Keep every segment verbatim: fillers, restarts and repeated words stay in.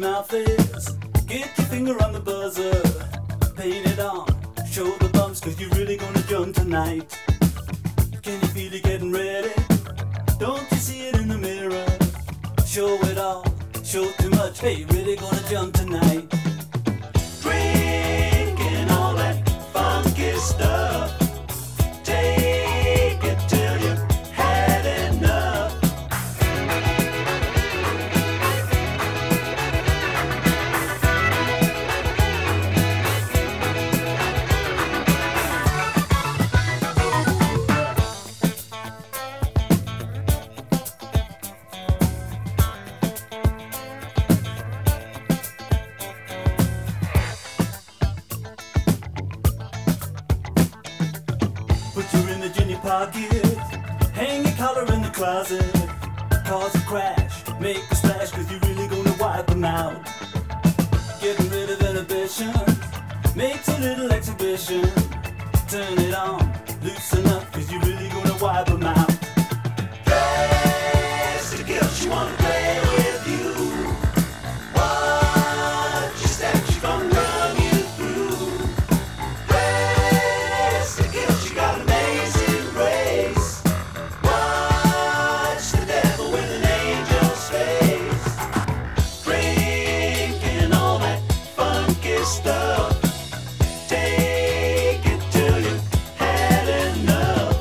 mouth is. Get your finger on the buzzer, paint it on, show the bumps, cause you're really gonna jump tonight. Can you feel it getting ready? Don't you see it in the mirror? Show it all, show too much, hey, you're really gonna jump tonight. Drinking all that funky stuff, take it till you've had enough. Put your image in your pocket, hang your collar in the closet, cause a crash, make a splash, cause you're really gonna wipe them out. Getting rid of inhibition, makes a little exhibition, turn it on, loosen up, cause you're really gonna wipe them out. Dress to kill, she wanna play with you. Watch your step, she gonna run you through. Dress to kill, she got amazing grace. Watch the devil with an angel's face. Drinking all that funky stuff, take it till you've had enough.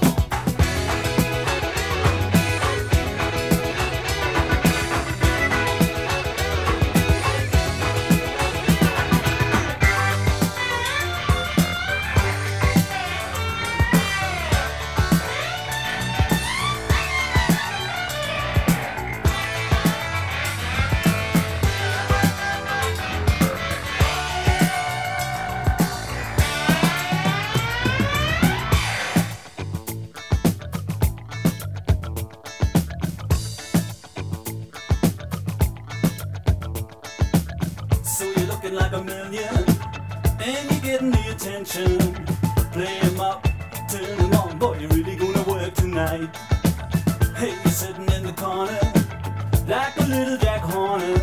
So you're looking like a million, and you're getting the attention. Play 'em up, turn 'em on, boy, you're really gonna work tonight. Hey, you're sitting in the corner, like a little Jack Horner.